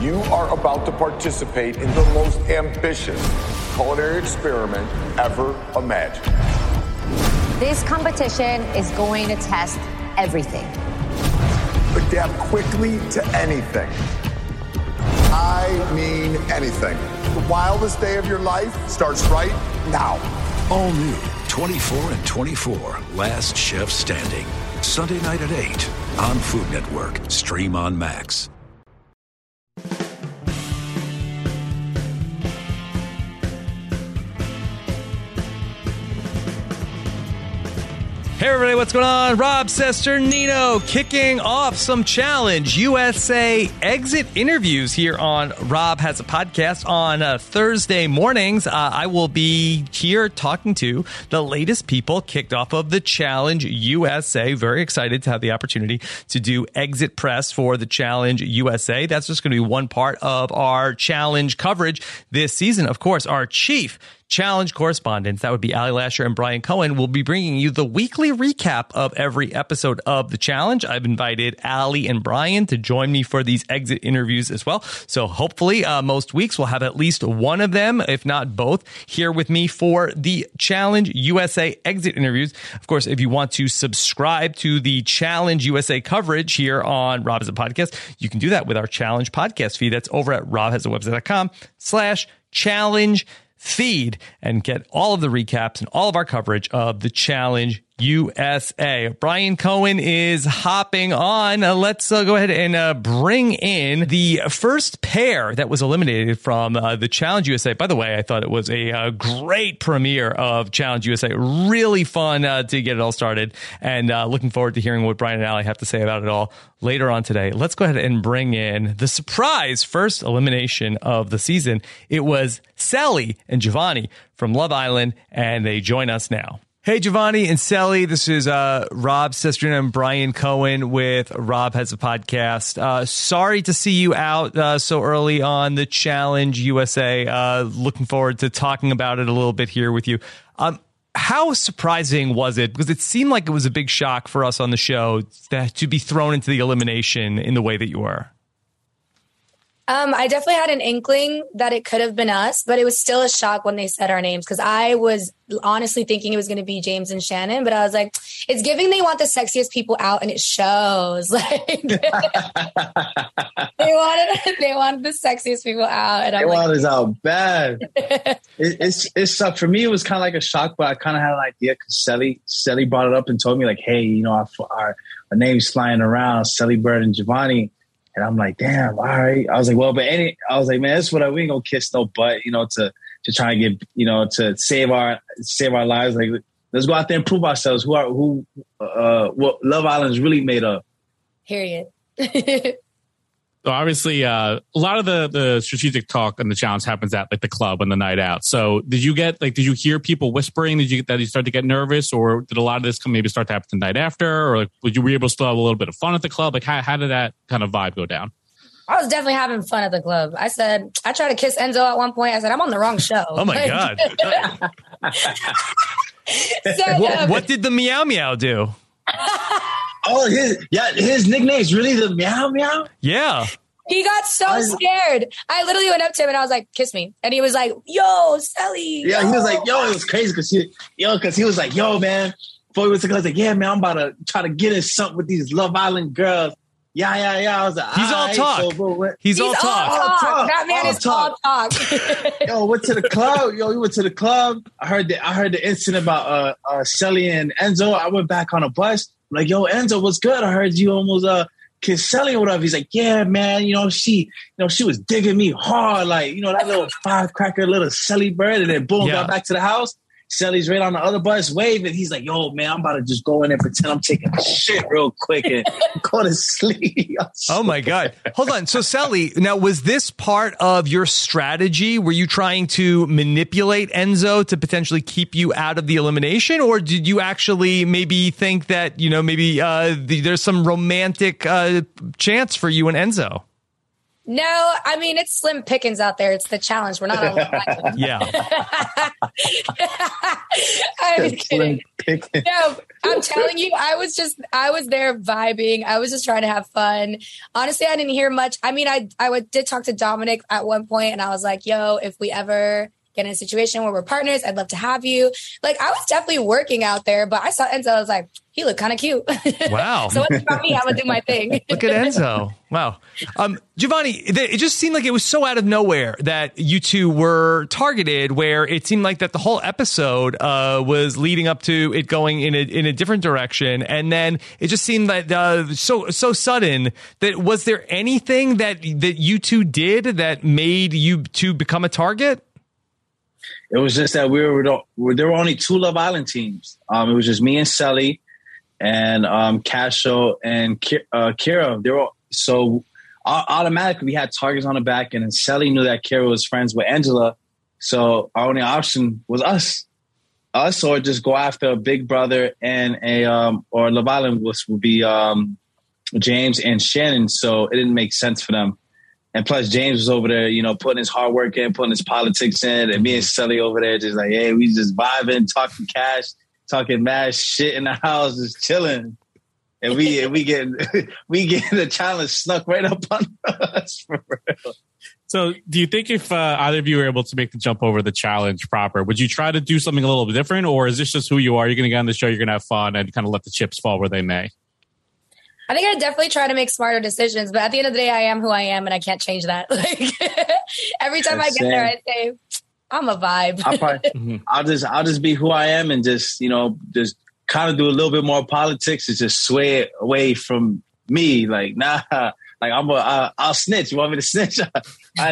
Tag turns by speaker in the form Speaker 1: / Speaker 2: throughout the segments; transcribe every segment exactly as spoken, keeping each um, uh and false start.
Speaker 1: You are about to participate in the most ambitious culinary experiment ever imagined.
Speaker 2: This competition is going to test everything.
Speaker 1: Adapt quickly to anything. I mean anything. The wildest day of your life starts right now.
Speaker 3: All new twenty-four and twenty-four, Last Chef Standing. Sunday night at eight on Food Network. Stream on Max.
Speaker 4: Hey everybody, what's going on? Rob Cesternino kicking off some Challenge U S A exit interviews here on Rob Has a Podcast on uh, Thursday mornings. Uh, I will be here talking to the latest people kicked off of the Challenge U S A. Very excited to have the opportunity to do exit press for the Challenge U S A. That's just going to be one part of our Challenge coverage this season. Of course, our chief Challenge correspondents, that would be Ali Lasher and Brian Cohen, will be bringing you the weekly recap of every episode of the Challenge. I've invited Ali and Brian to join me for these exit interviews as well. So hopefully uh, most weeks we'll have at least one of them, if not both, here with me for the Challenge U S A exit interviews. Of course, if you want to subscribe to the Challenge U S A coverage here on Rob Has a Podcast, you can do that with our Challenge podcast feed. That's over at robhasawebsite.com slash challenge feed and get all of the recaps and all of our coverage of the Challenge U S A. Brian Cohen is hopping on. Uh, let's uh, go ahead and uh, bring in the first pair that was eliminated from uh, the Challenge U S A. By the way, I thought it was a uh, great premiere of Challenge U S A. Really fun uh, to get it all started, and uh, looking forward to hearing what Brian and Ali have to say about it all later on today. Let's go ahead and bring in the surprise first elimination of the season. It was Sally and Giovanni from Love Island, and they join us now. Hey, Giovanni and Sally, this is uh, Rob Cesternino and Brian Cohen with Rob Has a Podcast. Uh, sorry to see you out uh, so early on the Challenge U S A. Uh, looking forward to talking about it a little bit here with you. Um, how surprising was it? Because it seemed like it was a big shock for us on the show that, to be thrown into the elimination in the way that you were.
Speaker 5: Um, I definitely had an inkling that it could have been us, but it was still a shock when they said our names, because I was honestly thinking it was going to be James and Shannon, but I was like, it's giving they want the sexiest people out, and it shows. Like they wanted, they wanted the sexiest people out, and I'm
Speaker 6: they
Speaker 5: like,
Speaker 6: wanted us out bad. it, it's it sucked for me. It was kind of like a shock, but I kind of had an idea because Sally Sally brought it up and told me like, hey, you know, our our, our names flying around, Sally Bird and Giovanni. And I'm like, damn, all right. I was like, well, but any, I was like, man, that's what I, we ain't gonna kiss no butt, you know, to, to try and get, you know, to save our, save our lives. Like, let's go out there and prove ourselves. Who are, who, uh, what Love Island is really made of.
Speaker 5: Period.
Speaker 7: So obviously, uh, a lot of the, the strategic talk and the challenge happens at like the club and the night out. So did you get like, did you hear people whispering? Did you that you start to get nervous, or did a lot of this come maybe start to happen the night after, or like, would you were you able to still have a little bit of fun at the club? Like how, how did that kind of vibe go down?
Speaker 5: I was definitely having fun at the club. I said, I tried to kiss Enzo at one point. I said, I'm on the wrong show.
Speaker 4: Oh my God.
Speaker 5: so,
Speaker 4: what,
Speaker 5: um,
Speaker 4: what did the meow meow do?
Speaker 6: Oh, his yeah, his nickname is really the meow meow.
Speaker 4: Yeah,
Speaker 5: he got so scared. I literally went up to him and I was like, "Kiss me," and he was like, "Yo, Sally."
Speaker 6: Yeah,
Speaker 5: yo.
Speaker 6: he was like, "Yo," it was crazy because he, yo, because he was like, "Yo, man." Before he was like, I was like, "Yeah, man, I'm about to try to get in something with these Love Island girls." Yeah, yeah, yeah. I was like,
Speaker 4: he's all, all talk. So, bro, he's, he's all, all talk.
Speaker 5: talk.
Speaker 6: talk.
Speaker 5: That man
Speaker 6: all
Speaker 5: is
Speaker 6: talk.
Speaker 5: all talk.
Speaker 6: Yo, went to the club. Yo, we went to the club. I heard the I heard the incident about uh, uh Shelly and Enzo. I went back on a bus. I'm like, yo, Enzo, what's good? I heard you almost uh kissed Shelly or whatever. He's like, yeah, man. You know, she, you know, she was digging me hard, like, you know, that little firecracker, little Shelly bird, and then boom, yeah. got back to the house. Shelly's right on the other bus waving. He's like, yo, man, I'm about to just go in and pretend I'm taking a shit real quick and go to sleep.
Speaker 4: Oh, my God. Hold on. So, Sally, now, was this part of your strategy? Were you trying to manipulate Enzo to potentially keep you out of the elimination? Or did you actually maybe think that, you know, maybe uh, the, there's some romantic uh, chance for you and Enzo?
Speaker 5: No, I mean, it's slim pickings out there. It's the challenge. We're not on Love Island.
Speaker 4: Yeah.
Speaker 5: I'm kidding. No, I'm telling you, I was just, I was there vibing. I was just trying to have fun. Honestly, I didn't hear much. I mean, I, I would, did talk to Dominic at one point and I was like, yo, if we ever get in a situation where we're partners, I'd love to have you. Like, I was definitely working out there, but I saw Enzo. I was like, he looked kind of cute.
Speaker 4: Wow.
Speaker 5: So it's about me. I'm going to do my thing.
Speaker 4: Look at Enzo. Wow. Um, Giovanni, it just seemed like it was so out of nowhere that you two were targeted, where it seemed like that the whole episode uh, was leading up to it going in a in a different direction. And then it just seemed that uh, so so sudden. That was there anything that that you two did that made you two become a target?
Speaker 6: It was just that we were, there were only two Love Island teams. Um, it was just me and Selly and um, Casho and uh, Kira. They were so uh, automatically we had targets on the back end, and Selly knew that Kira was friends with Angela. So our only option was us, us or just go after a Big Brother and a um, or Love Island was would be um, James and Shannon. So it didn't make sense for them. And plus, James was over there, you know, putting his hard work in, putting his politics in. And me and Selly over there just like, hey, we just vibing, talking cash, talking mad shit in the house, just chilling. And we and we get we get the challenge snuck right up on us, for real.
Speaker 7: So do you think if uh, either of you were able to make the jump over the challenge proper, would you try to do something a little bit different? Or is this just who you are? You're going to get on the show, you're going to have fun and kind of let the chips fall where they may?
Speaker 5: I think I definitely try to make smarter decisions, but at the end of the day, I am who I am, and I can't change that. Like every time
Speaker 6: That's
Speaker 5: I get
Speaker 6: same.
Speaker 5: there, I say, "I'm a vibe."
Speaker 6: I'll, probably, I'll just I'll just be who I am and just you know just kind of do a little bit more politics and just sway it away from me. Like nah, like I'm a uh, I'll snitch. You want me to snitch? I,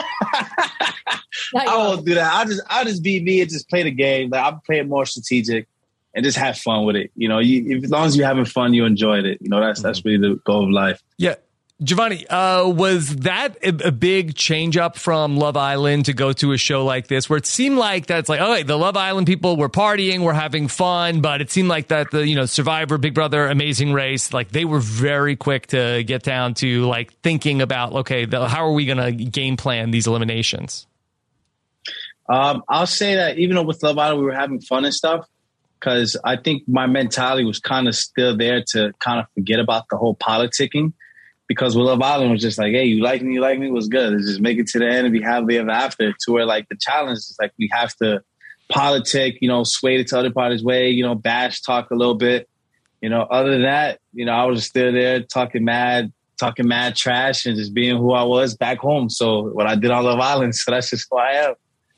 Speaker 6: nah. I won't do that. I'll just I'll just be me and just play the game. Like I'll play it more strategic. And just have fun with it. You know, you, if, as long as you're having fun, you enjoyed it. You know, that's that's really the goal of life.
Speaker 4: Yeah. Giovanni, uh, was that a, a big change up from Love Island to go to a show like this, where it seemed like that's like, okay, the Love Island people were partying, we're having fun, but it seemed like that the, you know, Survivor, Big Brother, Amazing Race, like they were very quick to get down to like thinking about, okay, the, how are we going to game plan these eliminations?
Speaker 6: Um, I'll say that even though with Love Island, we were having fun and stuff, because I think my mentality was kind of still there to kind of forget about the whole politicking. Because with Love Island was just like, hey, you like me, you like me, what's good? Let's just make it to the end and be happily ever after. To where like the challenge is like we have to politic, you know, sway it to other party's way, you know, bash talk a little bit. You know, other than that, you know, I was just still there talking mad, talking mad trash and just being who I was back home. So what I did on Love Island, so that's just who I am.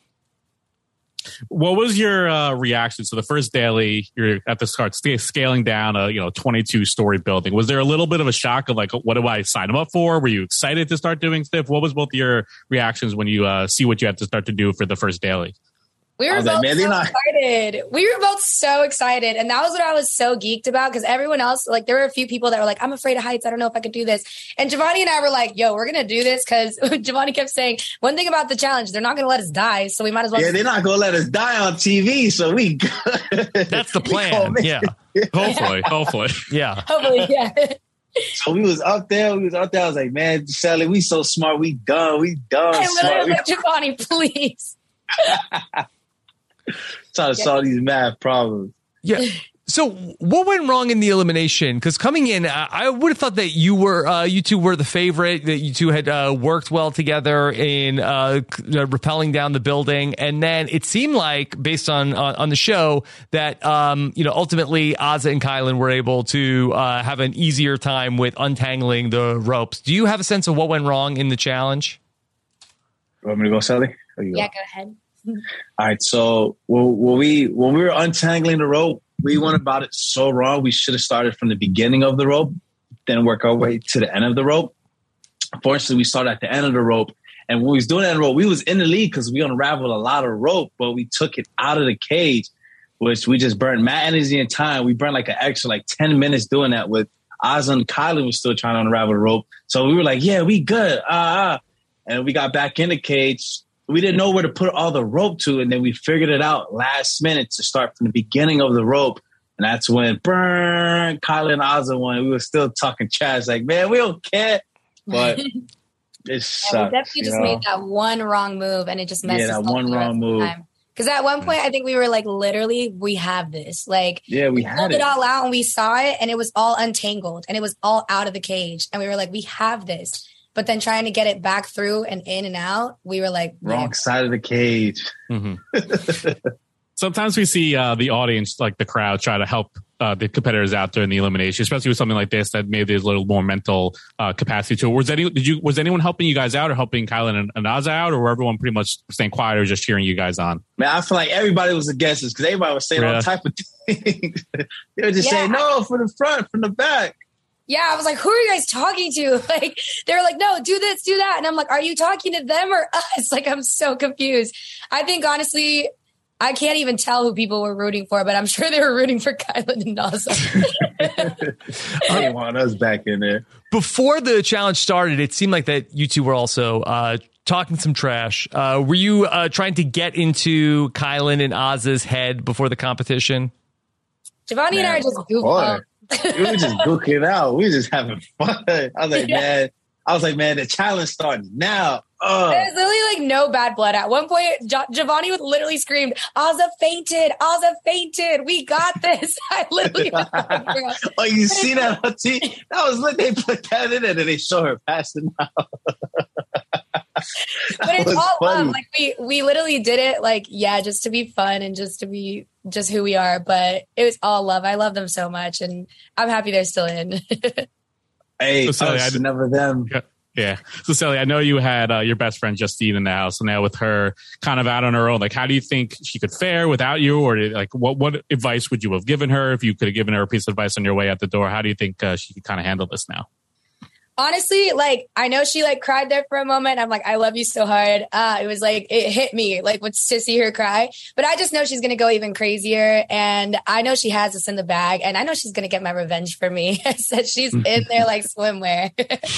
Speaker 7: What was your uh, reaction? So the first daily, you're at the start scaling down a you know twenty-two story building. Was there a little bit of a shock of like, what do I sign them up for? Were you excited to start doing stuff? What was both your reactions when you uh, see what you had to start to do for the first daily?
Speaker 5: We were both like, man, so not- excited. We were both so excited. And that was what I was so geeked about, because everyone else, like there were a few people that were like, I'm afraid of heights. I don't know if I could do this. And Giovanni and I were like, yo, we're going to do this, because Giovanni kept saying, one thing about the challenge, they're not going to let us die. So we might as well.
Speaker 6: Yeah, they're not going to let us die on T V. So we
Speaker 4: That's the plan. Yeah.
Speaker 7: Hopefully. Hopefully.
Speaker 4: Yeah.
Speaker 5: Hopefully. Yeah.
Speaker 6: So we was up there. We was out there. I was like, man, Shelly, we so smart. We done. We done.
Speaker 5: I literally was
Speaker 6: smart.
Speaker 5: like, Giovanni, please.
Speaker 6: Trying to solve these math problems.
Speaker 4: Yeah. So what went wrong in the elimination? Because coming in, I, I would have thought that you were, uh, you two were the favorite, that you two had uh, worked well together in uh, rappelling down the building. And then it seemed like, based on on, on the show, that, um, you know, ultimately Azah and Kylan were able to uh, have an easier time with untangling the ropes. Do you have a sense of what went wrong in the challenge?
Speaker 6: You want me to go, Sally?
Speaker 5: Yeah, go, go ahead.
Speaker 6: All right. So when, when we when we were untangling the rope, we went about it so wrong. We should have started from the beginning of the rope, then work our way to the end of the rope. Unfortunately, we started at the end of the rope. And when we was doing that rope, we was in the lead because we unraveled a lot of rope, but we took it out of the cage, which we just burned mad energy and time. We burned like an extra like ten minutes doing that with Azah and Kylan was still trying to unravel the rope. So we were like, yeah, we good. Ah, ah. And we got back in the cage. We didn't know where to put all the rope to, and then we figured it out last minute to start from the beginning of the rope. And that's when burn, Kylan and Azah won. We were still talking trash, like, man, we don't care. But It sucks.
Speaker 5: Yeah, we definitely just
Speaker 6: you know?
Speaker 5: made that one wrong move, and it just messed
Speaker 6: Yeah,
Speaker 5: us
Speaker 6: that
Speaker 5: up
Speaker 6: one
Speaker 5: the rest
Speaker 6: wrong
Speaker 5: of the
Speaker 6: move.
Speaker 5: time. Because at one point, I think we were like, literally, we have this. Like,
Speaker 6: Yeah, we
Speaker 5: pulled
Speaker 6: had
Speaker 5: it
Speaker 6: it.
Speaker 5: all out, and we saw it, and it was all untangled, and it was all out of the cage, and we were like, we have this. But then trying to get it back through and in and out, we were like,
Speaker 6: Wrong
Speaker 5: yeah.
Speaker 6: side of the cage.
Speaker 7: Mm-hmm. Sometimes we see uh, the audience, like the crowd, try to help uh, the competitors out during the elimination, especially with something like this that maybe there's a little more mental uh, capacity to it. Was any did you was anyone helping you guys out or helping Kylan and, and Oz out, or were everyone pretty much staying quiet or just cheering you guys on?
Speaker 6: Man, I feel like everybody was against us because everybody was saying
Speaker 7: Yeah.
Speaker 6: all type of things. They were just
Speaker 5: Yeah.
Speaker 6: saying, no, from the front, from the back.
Speaker 5: Yeah, I was like, who are you guys talking to? Like, they were like, no, do this, do that. And I'm like, are you talking to them or us? Like, I'm so confused. I think, honestly, I can't even tell who people were rooting for, but I'm sure they were rooting for Kylan and Naza.
Speaker 6: They didn't want us back in there.
Speaker 4: Before the challenge started, it seemed like that you two were also uh, talking some trash. Uh, were you uh, trying to get into Kylan and Oz's head before the competition?
Speaker 5: Giovanni and I are just goofing
Speaker 6: Boy,
Speaker 5: off.
Speaker 6: we were just gooking out. We were just having fun. I was like,
Speaker 5: Yeah.
Speaker 6: man, I was like, man, the challenge starts now. Oh,
Speaker 5: There's literally like no bad blood. At one point, jo- Giovanni would literally scream, Ozza fainted, Ozza fainted. We got this. I literally was like, girl.
Speaker 6: oh, you see that on T V? That was lit. They put that in it and they show her passing out.
Speaker 5: But it's
Speaker 6: was
Speaker 5: all
Speaker 6: funny.
Speaker 5: love. Like we we literally did it like, yeah, just to be fun and just to be just who we are. But it was all love. I love them so much and I'm happy they're still in.
Speaker 6: Hey,
Speaker 7: So, Sally,
Speaker 6: us,
Speaker 7: I-
Speaker 6: never them.
Speaker 7: Yeah. Yeah. So, Sally, I know you had uh, your best friend Justine in the house, and now with her kind of out on her own, like, how do you think she could fare without you? Or like, what what advice would you have given her if you could have given her a piece of advice on your way out the door? How do you think uh, she could kind of handle this now?
Speaker 5: Honestly, like I know she like cried there for a moment. I'm like, I love you so hard. Uh, it was like it hit me like to see her cry. But I just know she's gonna go even crazier, and I know she has this in the bag, and I know she's gonna get my revenge for me. I said she's in there like swimwear.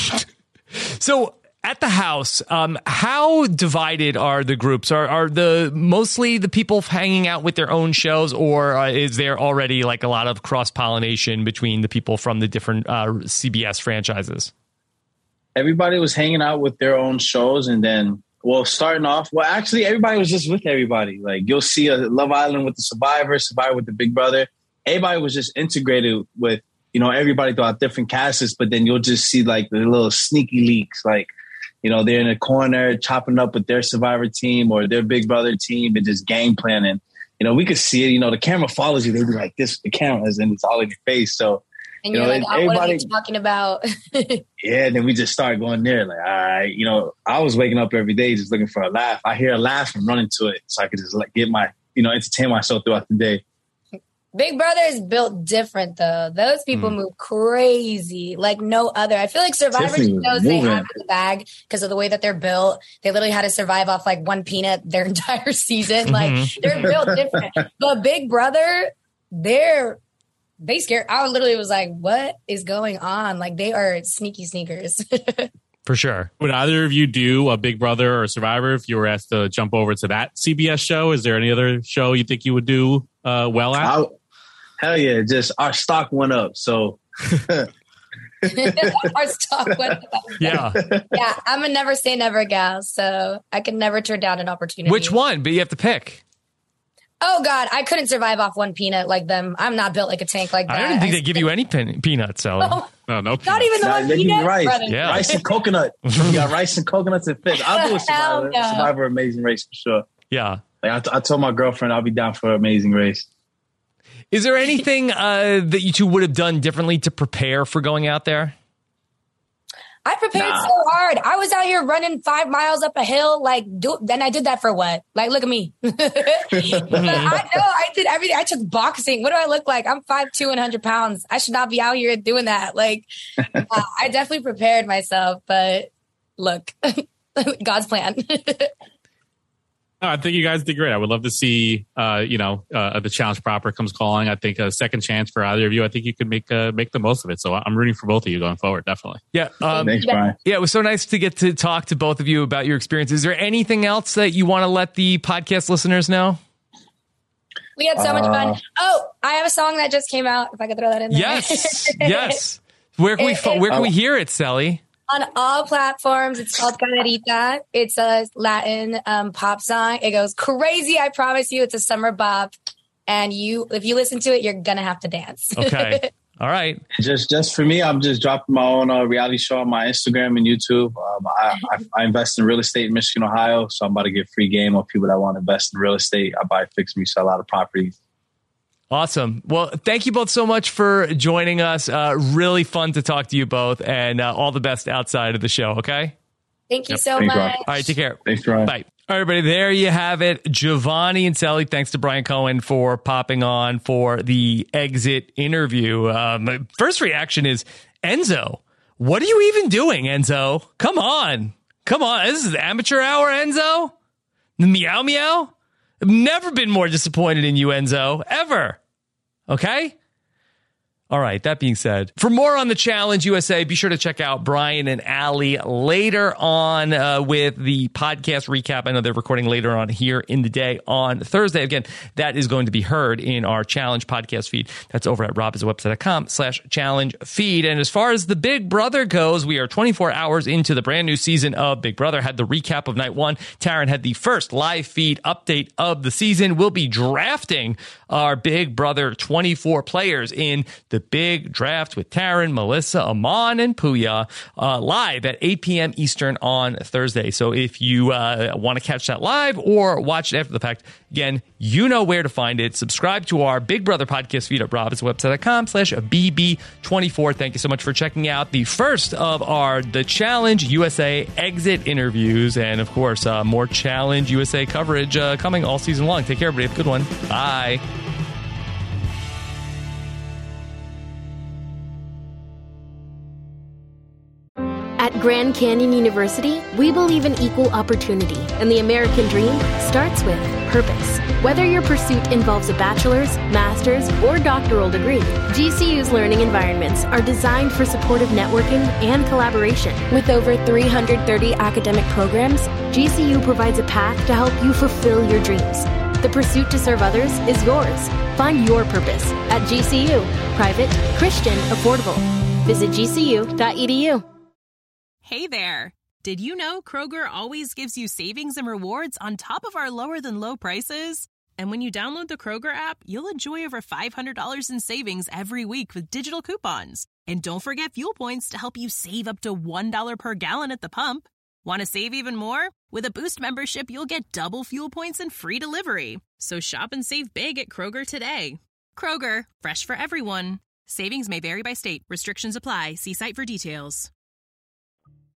Speaker 4: So at the house, um, how divided are the groups? Are are the mostly the people hanging out with their own shows, or uh, is there already like a lot of cross pollination between the people from the different uh, C B S franchises?
Speaker 6: Everybody was hanging out with their own shows, and then, well, starting off, well, actually, everybody was just with everybody. Like, you'll see a Love Island with the Survivor, Survivor with the Big Brother. Everybody was just integrated with, you know, everybody throughout different casts, but then you'll just see, like, the little sneaky leaks. Like, you know, they're in a corner chopping up with their Survivor team or their Big Brother team and just game planning. You know, we could see it. You know, the camera follows you. They be like, this, the cameras, and it's all in your face. So,
Speaker 5: And
Speaker 6: You
Speaker 5: you're
Speaker 6: know,
Speaker 5: like, oh, what are you
Speaker 6: everybody-
Speaker 5: talking about?
Speaker 6: yeah, and then we just started going there. Like, all right, you know, I was waking up every day just looking for a laugh. I hear a laugh and running to it so I could just like get my, you know, entertain myself throughout the day.
Speaker 5: Big Brother is built different though. Those people
Speaker 6: Mm.
Speaker 5: move crazy like no other. I feel like Survivor
Speaker 6: Tiffany was
Speaker 5: shows they
Speaker 6: moving.
Speaker 5: have in the bag because of the way that they're built. They literally had to survive off like one peanut their entire season. Like they're built different. But Big Brother, they're they scared. I literally was like, what is going on? Like they are sneaky sneakers.
Speaker 4: For sure.
Speaker 7: Would either of you do a Big Brother or Survivor if you were asked to jump over to that C B S show? Is there any other show you think you would do uh, well at?
Speaker 6: I, hell yeah, just our stock went up. So
Speaker 5: Our stock went up.
Speaker 4: Yeah.
Speaker 5: Yeah, I'm a never say never gal, so I can never turn down an opportunity.
Speaker 4: Which one? But you have to pick.
Speaker 5: Oh God, I couldn't survive off one peanut like them. I'm not built like a tank like that.
Speaker 4: I don't think they give you any pin- peanuts, Sally.
Speaker 5: Oh,
Speaker 7: No, no.
Speaker 5: not even the
Speaker 6: nah,
Speaker 5: one
Speaker 6: they give you
Speaker 5: peanut,
Speaker 6: rice,
Speaker 5: brother.
Speaker 4: Yeah.
Speaker 6: rice and coconut. You got rice and coconuts and fish. I'll do a
Speaker 5: Hell
Speaker 6: Survivor,
Speaker 5: no.
Speaker 6: Survivor Amazing Race for sure.
Speaker 4: Yeah.
Speaker 6: Like I, t- I told my girlfriend I'll be down for Amazing Race.
Speaker 4: Is there anything uh, that you two would have done differently to prepare for going out there?
Speaker 5: I prepared
Speaker 6: Nah.
Speaker 5: so hard. I was out here running five miles up a hill. Like, do, then I did that for what? Like, look at me. But I know I did everything. I took boxing. What do I look like? I'm five two and one hundred pounds. I should not be out here doing that. Like, uh, I definitely prepared myself. But look, God's plan.
Speaker 7: No, I think you guys did great. I would love to see, uh, you know, uh, the challenge proper comes calling. I think a second chance for either of you. I think you could make uh, make the most of it. So I'm rooting for both of you going forward. Definitely.
Speaker 4: Yeah. Um,
Speaker 6: Thanks, Brian.
Speaker 4: yeah, it was so nice to get to talk to both of you about your experience. Is there anything else that you want to let the podcast listeners know?
Speaker 5: We had so much
Speaker 6: Uh,
Speaker 5: fun. Oh, I have a song that just came out. If I could throw that in there.
Speaker 4: Yes. Yes. Where can we
Speaker 5: It-
Speaker 4: fo-
Speaker 5: it-
Speaker 4: where can we hear it, Sally?
Speaker 5: On all platforms, it's called Caderita. It's a Latin um, pop song. It goes crazy. I promise you, it's a summer bop. And you, if you listen to it, you're going to have to dance.
Speaker 4: Okay. All right.
Speaker 6: Just just for me, I'm just dropping my own uh, reality show on my Instagram and YouTube. Um, I, I, I invest in real estate in Michigan, Ohio. So I'm about to get free game on people that want to invest in real estate. I buy, fix, and resell a lot of properties.
Speaker 4: Awesome. Well, thank you both so much for joining us. Uh, really fun to talk to you both, and uh, all the best outside of the show, okay?
Speaker 5: Thank you
Speaker 6: Yep.
Speaker 5: so
Speaker 6: Thanks,
Speaker 5: much.
Speaker 6: Ryan.
Speaker 4: All right, take care.
Speaker 6: Thanks, Ryan.
Speaker 4: Bye. All right, everybody, there you have it. Giovanni and Sally, thanks to Brian Cohen for popping on for the exit interview. Um, my first reaction is, Enzo, what are you even doing, Enzo? Come on. Come on. This is amateur hour, Enzo? Meow, meow? I've never been more disappointed in you, Enzo, ever. Okay? All right, that being said, for more on the Challenge U S A, be sure to check out Brian and Allie later on uh, with the podcast recap. I know they're recording later on here in the day on Thursday. Again, that is going to be heard in our Challenge podcast feed. That's over at robhasawebsite.com slash challenge feed. And as far as the Big Brother goes, we are twenty-four hours into the brand new season of Big Brother. Had the recap of night one. Taryn had the first live feed update of the season. We'll be drafting our Big Brother twenty-four players in the big draft with Taryn, Melissa, Amon, and Puya uh, live at eight p.m. Eastern on Thursday. So if you uh, want to catch that live or watch it after the fact, again, you know where to find it. Subscribe to our Big Brother podcast feed at robhasawebsite.com slash BB24. Thank you so much for checking out the first of our The Challenge U S A exit interviews. And of course, uh, more Challenge U S A coverage uh, coming all season long. Take care, everybody. Have a good one. Bye.
Speaker 8: At Grand Canyon University, we believe in equal opportunity, and the American dream starts with purpose. Whether your pursuit involves a bachelor's, master's, or doctoral degree, G C U's learning environments are designed for supportive networking and collaboration. With over three hundred thirty academic programs, G C U provides a path to help you fulfill your dreams. The pursuit to serve others is yours. Find your purpose at G C U. Private, Christian, affordable. Visit G C U dot E D U.
Speaker 9: Hey there! Did you know Kroger always gives you savings and rewards on top of our lower-than-low prices? And when you download the Kroger app, you'll enjoy over five hundred dollars in savings every week with digital coupons. And don't forget fuel points to help you save up to one dollar per gallon at the pump. Want to save even more? With a Boost membership, you'll get double fuel points and free delivery. So shop and save big at Kroger today. Kroger, fresh for everyone. Savings may vary by state. Restrictions apply. See site for details.